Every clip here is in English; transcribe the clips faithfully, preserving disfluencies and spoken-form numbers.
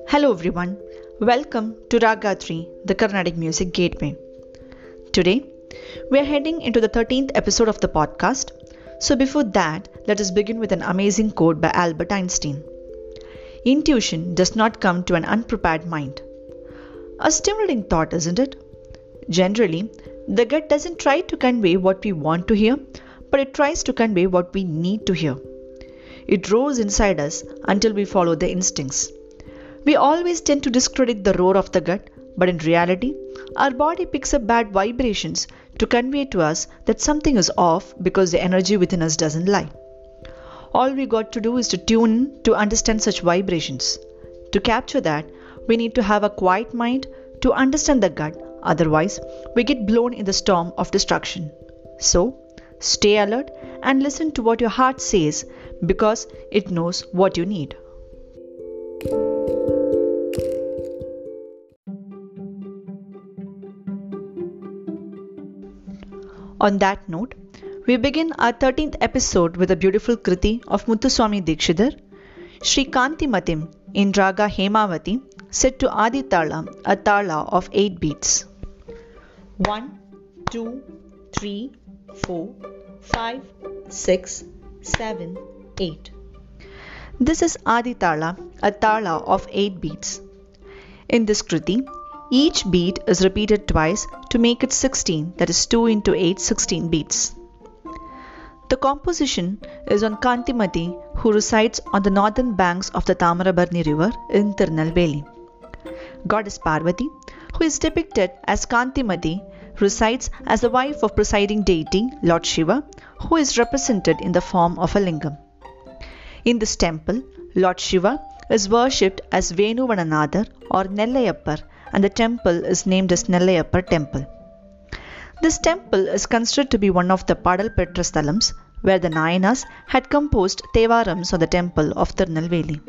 Hello everyone, welcome to Raga three, the Carnatic Music Gateway. Today, we are heading into the thirteenth episode of the podcast. So before that, let us begin with an amazing quote by Albert Einstein. Intuition does not come to an unprepared mind. A stimulating thought, isn't it? Generally, the gut doesn't try to convey what we want to hear, but it tries to convey what we need to hear. It roars inside us until we follow the instincts. We always tend to discredit the roar of the gut, but in reality, our body picks up bad vibrations to convey to us that something is off because the energy within us doesn't lie. All we got to do is to tune in to understand such vibrations. To capture that, we need to have a quiet mind to understand the gut, otherwise, we get blown in the storm of destruction. So, stay alert and listen to what your heart says because it knows what you need. On that note, we begin our thirteenth episode with a beautiful Kriti of Muthuswami Dikshidhar, Sri Kantimatim in Raga Hemavati, set to Adi Tala, a tala of eight beats. one, two, three, four, five, six, seven, eight. This is Adi Tala, a tala of eight beats. In this Kriti, each beat is repeated twice to make it sixteen, that is two into eight, sixteen beats. The composition is on Kantimati, who resides on the northern banks of the Tamarabarni river in Tirunelveli. Goddess Parvati, who is depicted as Kantimati, resides as the wife of presiding deity Lord Shiva, who is represented in the form of a lingam. In this temple, Lord Shiva is worshipped as Venuvananadar or Nellayappar, and the temple is named as Nellayappar Temple. This temple is considered to be one of the Padal Petra Sthalams, where the Nayanas had composed Thevarams on the temple of Tirunelveli.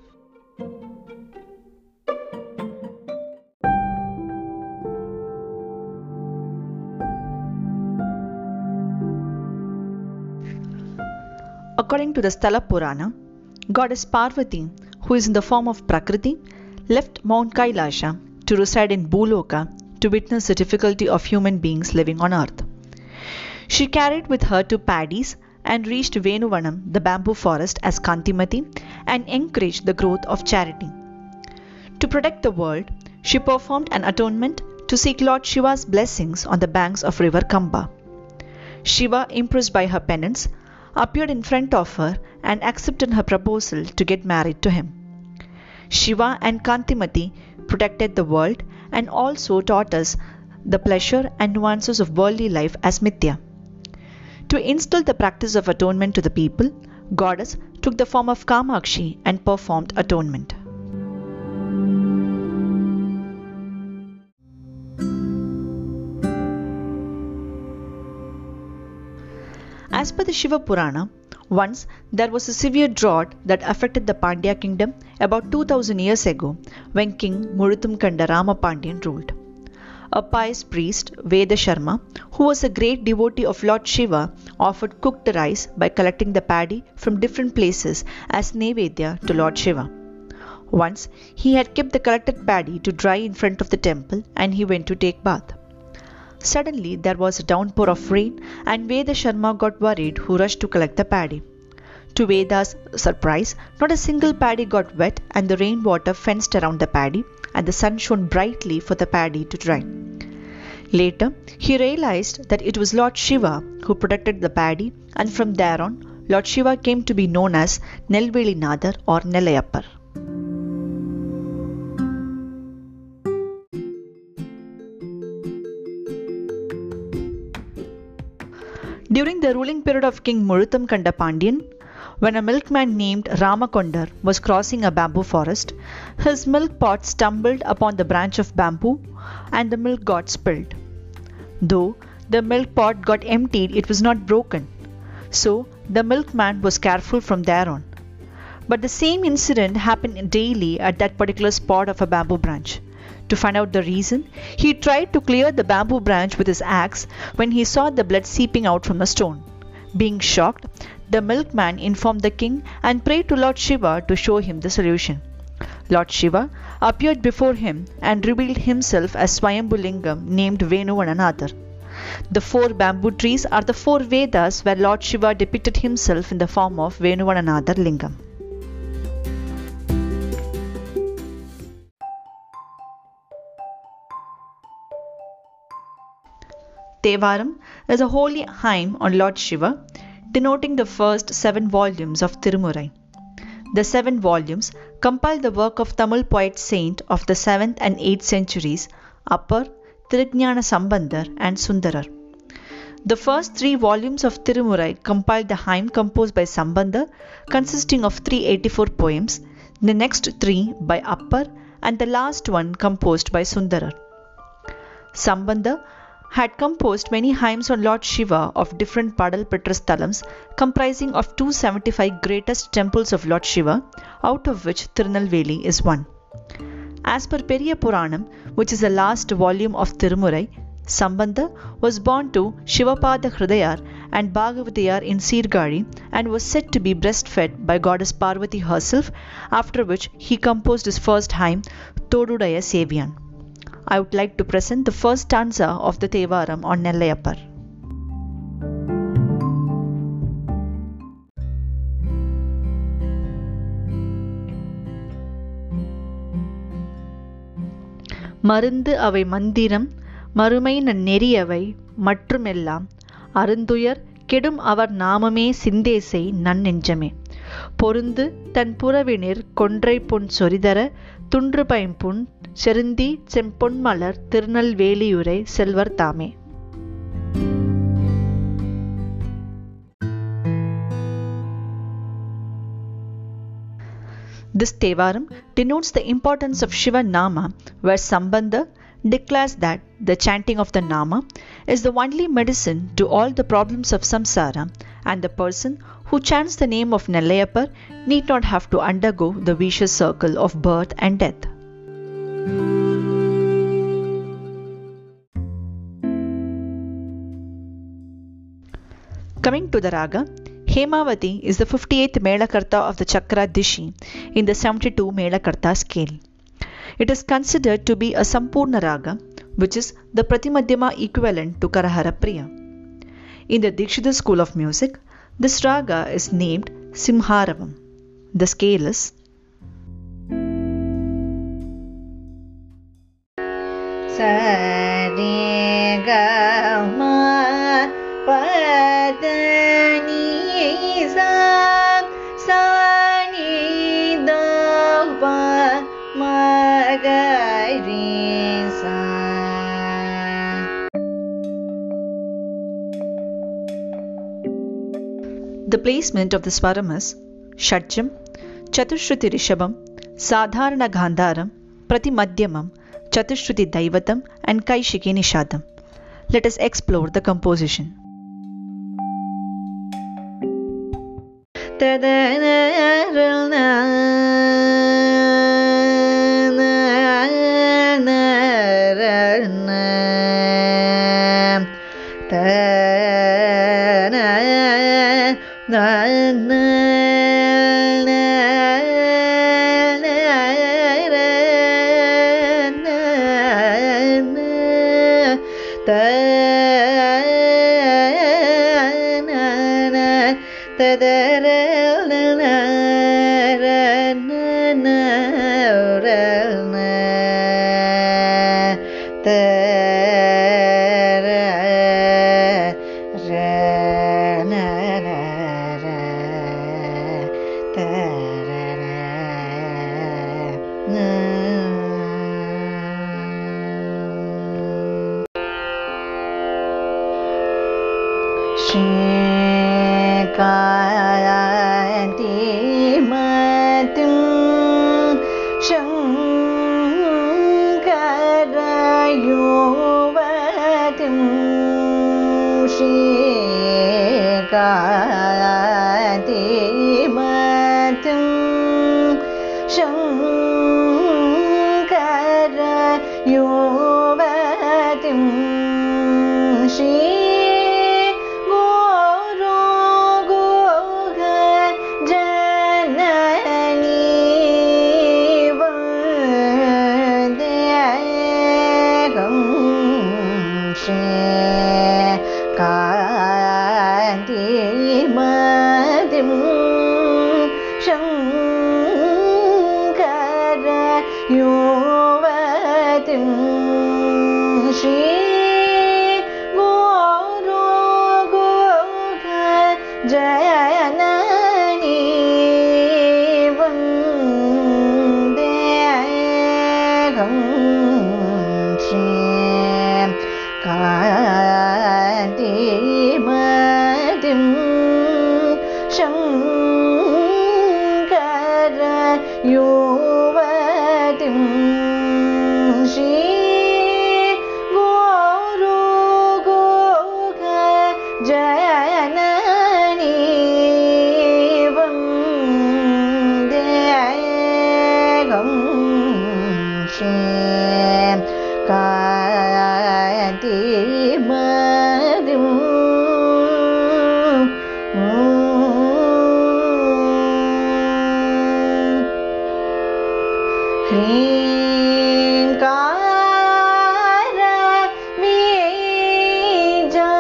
According to the Sthala Purana, Goddess Parvati, who is in the form of Prakriti, left Mount Kailasha to reside in Bhuloka to witness the difficulty of human beings living on earth. She carried with her two paddies and reached Venuvanam, the bamboo forest, as Kantimati and encouraged the growth of charity. To protect the world, she performed an atonement to seek Lord Shiva's blessings on the banks of river Kamba. Shiva, impressed by her penance, appeared in front of her and accepted her proposal to get married to him. Shiva and Kantimati protected the world and also taught us the pleasure and nuances of worldly life as Mithya. To instill the practice of atonement to the people, Goddess took the form of Kamakshi and performed atonement. As per the Shiva Purana, once there was a severe drought that affected the Pandya kingdom about two thousand years ago when King Muluthum-Kanda Rama Pandyan ruled. A pious priest, Veda Sharma, who was a great devotee of Lord Shiva, offered cooked rice by collecting the paddy from different places as Nevedya to Lord Shiva. Once he had kept the collected paddy to dry in front of the temple and he went to take bath. Suddenly there was a downpour of rain and Veda Sharma got worried, who rushed to collect the paddy. To Veda's surprise, not a single paddy got wet and the rainwater fenced around the paddy and the sun shone brightly for the paddy to dry. Later, he realized that it was Lord Shiva who protected the paddy, and from there on, Lord Shiva came to be known as Nelveli Nadar or Nellayappar. During the ruling period of King Muluthum-Kanda Pandyan, when a milkman named Ramakondar was crossing a bamboo forest, his milk pot stumbled upon the branch of bamboo and the milk got spilled. Though the milk pot got emptied, it was not broken. So the milkman was careful from there on. But the same incident happened daily at that particular spot of a bamboo branch. To find out the reason, he tried to clear the bamboo branch with his axe when he saw the blood seeping out from the stone. Being shocked, the milkman informed the king and prayed to Lord Shiva to show him the solution. Lord Shiva appeared before him and revealed himself as Swayambhu Lingam named Venuvananadar. The four bamboo trees are the four Vedas where Lord Shiva depicted himself in the form of Venuvananadar Lingam. Tevaram is a holy hymn on Lord Shiva, denoting the first seven volumes of Tirumurai. The seven volumes compile the work of Tamil poet saint of the seventh and eighth centuries, Appar, Tirujñana Sambandar and Sundarar. The first three volumes of Tirumurai compiled the hymn composed by Sambandar, consisting of three hundred eighty-four poems, the next three by Appar, and the last one composed by Sundarar. Sambandar had composed many hymns on Lord Shiva of different Padal Petrasthalams, comprising of two hundred seventy-five greatest temples of Lord Shiva, out of which Tirunelveli is one. As per Periya Puranam, which is the last volume of Tirumurai, Sambandar was born to Shivapada Hridayar and Bhagavatiyar in Sirgali and was said to be breastfed by goddess Parvati herself, after which he composed his first hymn, Todudaya Seviyan. I would like to present the first stanza of the Tevaram on Nellaiyappar. மருந்து அவை மந்திரம் மறுமை நெறியவை மற்றுமெல்லாம் அருந்துயர் கெடும் அவர் நாமமே சிந்தேசை நன்னெஞ்சமே பொருந்து தன் புறவினிர் கொன்றை பொன் சொரிதர துன்று பைம்புண் செருந்தி செம்பொன்மலர் திருநெல்வேலியுரை செல்வர் தாமே. This Tevaram denotes the importance of Shiva Nama, where Sambandar declares that the chanting of the Nama is the only medicine to all the problems of samsara, and the person who chants the name of Nellaiyappar need not have to undergo the vicious circle of birth and death. Coming to the raga, Hemavati is the fifty-eighth Melakarta of the Chakra Dishi in the seventy-two Melakarta scale. It is considered to be a Sampurna Raga, which is the Pratimadhyama equivalent to Karahara Priya. In the Dikshita school of music, this raga is named Simharavam. The scale is Sari Ga Ma Pa Da Ni Sa Sa Ni Da Pa Ma Ga Ri Sa. The placement of the swaram is Shadjam, Chatushruti Rishabam, Sadharana Gandharam, Pratimadhyamam, Chatushruti Daivatam and Kaishiki Nishadam. Let us explore the composition. जननी वन्देऽहं श्रीं कान्तिमतीं शङ्करयुवतीं श्री जननी वन्देऽहं श्रीं कान्तिमतीं ह्रीं कारवीजा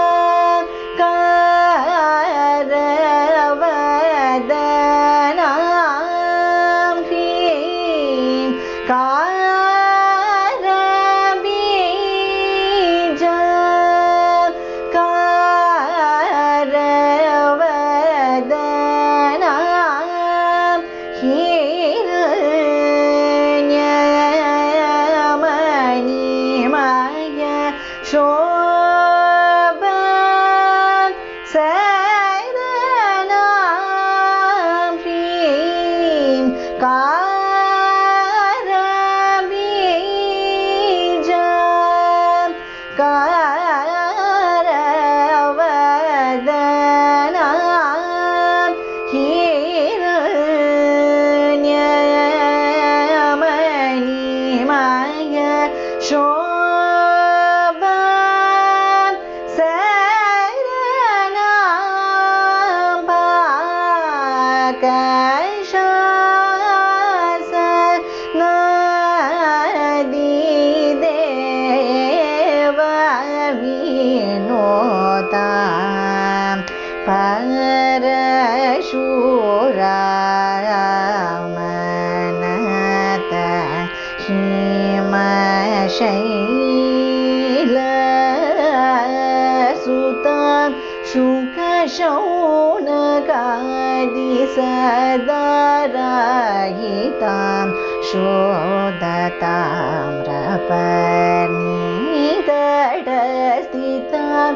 कारवदनां ह्रीं कारवीजा कारवदनां हिरण्यमणिमय शोभा सदनां ह्रीं कारवीजा कारवदनां हिरण्यमणिमय शोभा सदनां पाकशासनदिदेवविनोदां परशुरामनत हिमशैलसुतां शुकशौनकादिसदारहितां शोधताम्रपर्णितटस्थितां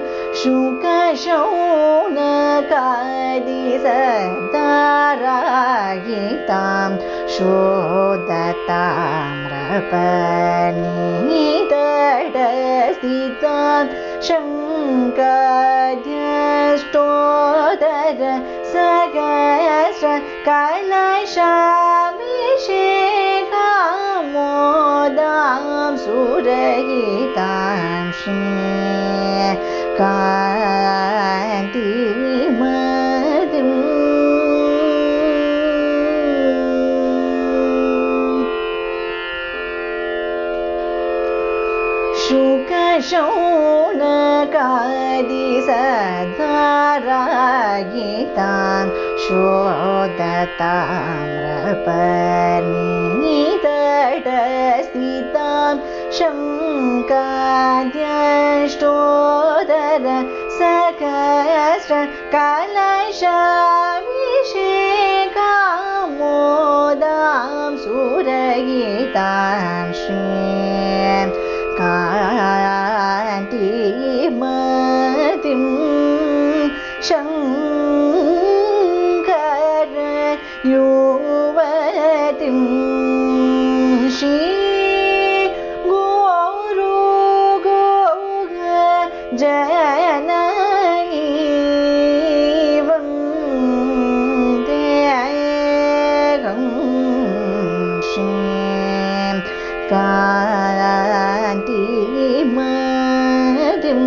शुकशौनकादिसदारहितां शोधताम्रपर्णितटस्थितां शङ्काद्यष्टोदर सहस्र कलशाभिषेकामोदां सुरहितां श्रीं कान्तिमतीं शुकशौनकादिसदारहितां शोधताम्रपर्णितटस्थितां शङ्काद्यष्टोदर सहस्र कलशाभिषेकामोदां सुरहितां श्रीं कान्तिमतीं शङ्करयुवतीं श्री गुरुगुह जननी वन्देऽहं श्रीं कान्तिमतीं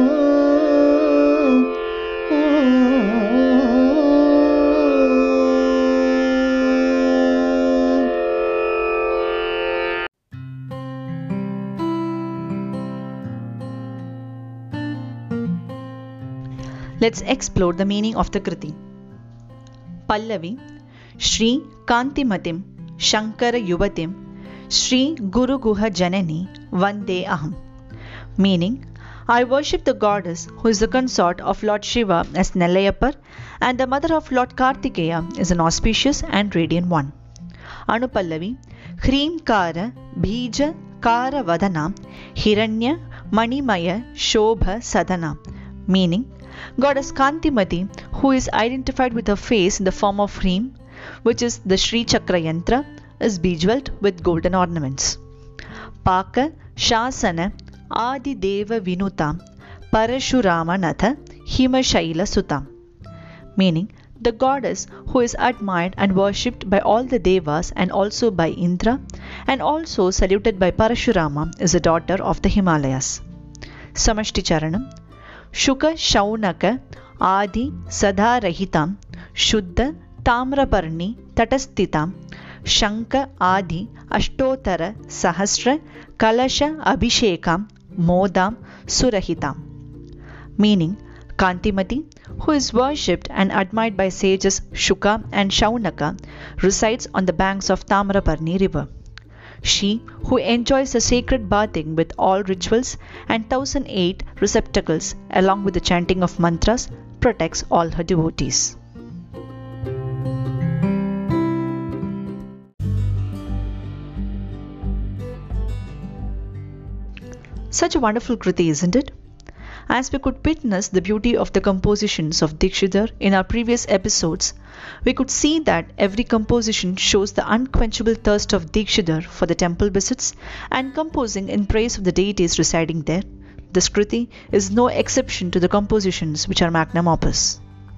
Let's explore the meaning of the Kriti. Pallavi, Shri Kantimatim Shankara Yuvatim Shri Guru Guha Janani Vande Aham. Meaning, I worship the goddess who is the consort of Lord Shiva as Nelayappar, and the mother of Lord Kartikeya is an auspicious and radiant one. Anupallavi Hreem Kara Bija Kara Vadana Hiranya Manimaya Shobha Sadana, meaning Goddess Kantimati, who is identified with her face in the form of Hreem, which is the Sri Chakra Yantra, is bejeweled with golden ornaments. Paka Shasana Adi Deva Vinuta Parashurama Natha Himashaila Suta, meaning the goddess who is admired and worshipped by all the devas and also by Indra, and also saluted by Parashurama, is a daughter of the Himalayas. Samashti Charanam Shuka Shaunaka Adi Sadharahitam Shuddha Tamraparni Tatasthitam Shanka Adi Ashtotara Sahasra Kalasha Abhishekam Modam Surahitam, meaning Kantimati, who is worshipped and admired by sages Shuka and Shaunaka, resides on the banks of Tamraparni river. She, who enjoys the sacred bathing with all rituals and one thousand eight receptacles along with the chanting of mantras, protects all her devotees. Such a wonderful Kriti, isn't it? As we could witness the beauty of the compositions of Dikshidhar in our previous episodes, we could see that every composition shows the unquenchable thirst of Dikshidhar for the temple visits and composing in praise of the deities residing there. This Kriti is no exception to the compositions which are magnum opus.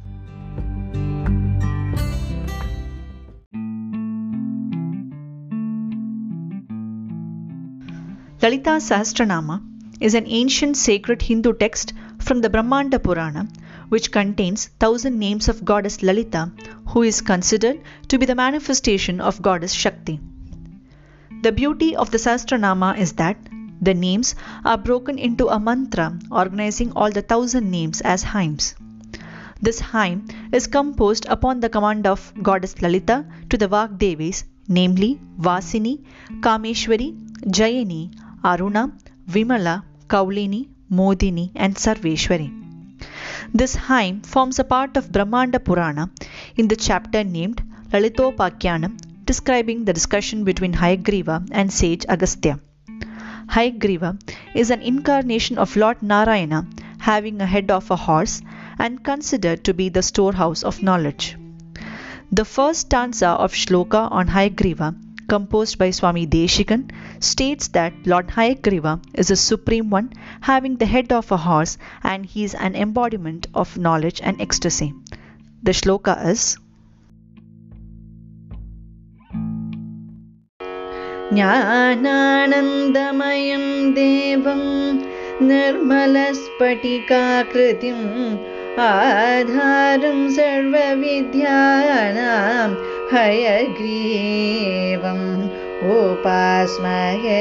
Lalita Sahasranama is an ancient sacred Hindu text from the Brahmanda Purana, which contains thousand names of goddess Lalita, who is considered to be the manifestation of goddess Shakti. The beauty of the Sahasranama is that the names are broken into a mantra organizing all the thousand names as hymns. This hymn is composed upon the command of goddess Lalita to the Vagdevis, namely Vasini, Kameshwari, Jayani, Aruna, Vimala, Kaulini, Modini and Sarveshwari. This hymn forms a part of Brahmanda Purana in the chapter named Lalitopakhyanam, describing the discussion between Hayagriva and sage Agastya. Hayagriva is an incarnation of Lord Narayana having a head of a horse and considered to be the storehouse of knowledge. The first stanza of Shloka on Hayagriva, composed by Swami Deshikan, states that Lord Hayagriva is a supreme one having the head of a horse and he is an embodiment of knowledge and ecstasy. The shloka is Jnananandamayam devam nirmalaspatikakritim adharam sarva vidyanam Hayagrivam upasmahe.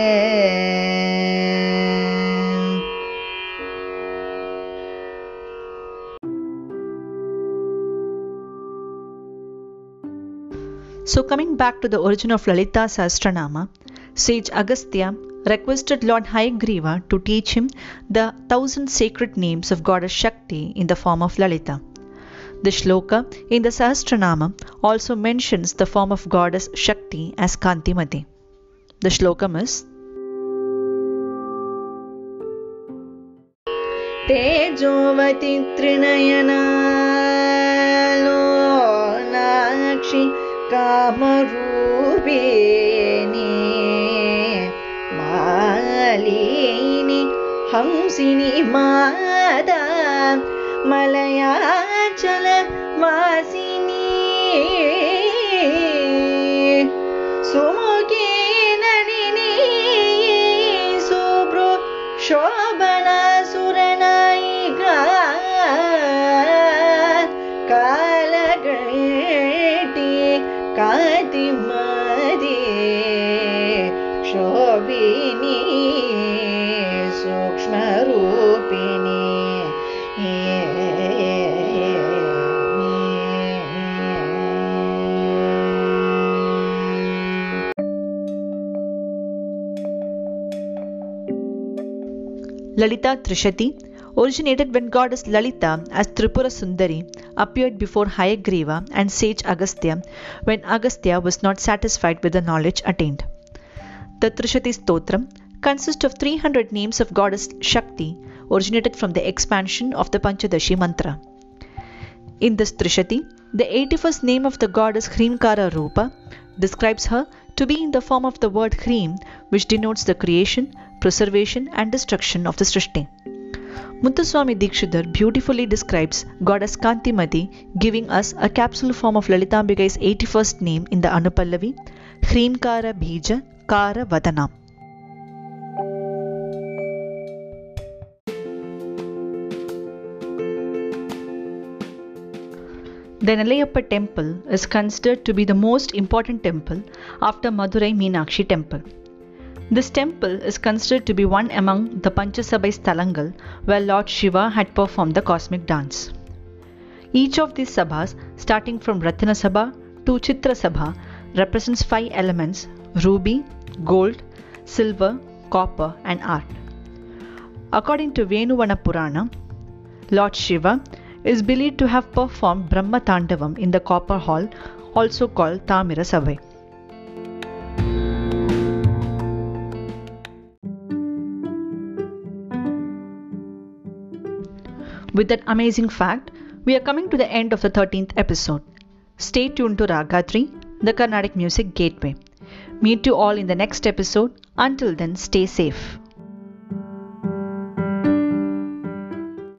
So coming back to the origin of Lalita Sahasranama, sage Agastya requested Lord Hayagriva to teach him the thousand sacred names of goddess Shakti in the form of Lalita. The shloka in the Sahasranama also mentions the form of goddess Shakti as Kantimati. The slokam is Tejovati Trinayana Lonakshi Kamarubini Malini Hamsini Mada Malayachala Vasini Sumuki Nanini Subru Shobana Suranaika Kalagati Katimadi Shobini Sukshma Rupini Lalita Trishati originated when goddess Lalita as Tripura Sundari appeared before Hayagriva and sage Agastya when Agastya was not satisfied with the knowledge attained. The Trishati Stotram consists of three hundred names of goddess Shakti originated from the expansion of the Panchadashi mantra. In this Trishati, the eighty-first name of the goddess Hrimkara Rupa describes her to be in the form of the word Hrim, which denotes the creation, preservation and destruction of the Srishti. Muthuswami Dikshidhar beautifully describes goddess Kantimati, giving us a capsule form of Lalitambikai's eighty-first name in the Anupallavi, Hrimkara Bija Kara Vadana. The Nelayappa temple is considered to be the most important temple after Madurai Meenakshi temple. This temple is considered to be one among the Panchasabai Sthalangal where Lord Shiva had performed the cosmic dance. Each of these sabhas, starting from Ratna Sabha to Chitra Sabha, represents five elements: ruby, gold, silver, copper and art. According to Venuvana Purana, Lord Shiva is believed to have performed Brahma Tandavam in the copper hall, also called Tamira Savai. With that amazing fact, we are coming to the end of the thirteenth episode. Stay tuned to Ragatri, the Carnatic Music Gateway. Meet you all in the next episode. Until then, stay safe.